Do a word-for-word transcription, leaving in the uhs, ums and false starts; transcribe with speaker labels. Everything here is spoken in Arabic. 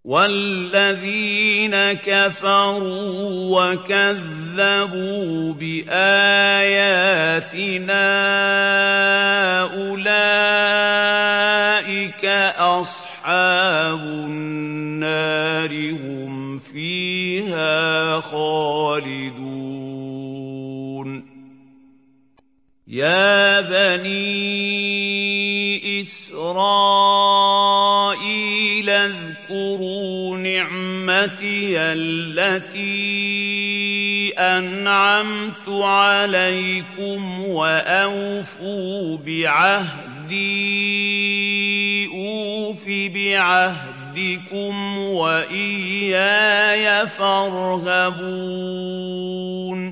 Speaker 1: وَالَّذِينَ كَفَرُوا وَكَذَّبُوا بِآيَاتِنَا أُولَٰئِكَ أَصْحَابُ النَّارِ ۖ هُمْ فِيهَا خَالِدُونَ يَا بَنِي إِسْرَائِيلَ اذْكُرُوا نِعْمَتِيَ الَّتِي أَنْعَمْتُ عَلَيْكُمْ وَأَوْفُوا بِعَهْدِي أُوفِ بِعَهْدِكُمْ وَإِيَّايَ فَارْهَبُونِ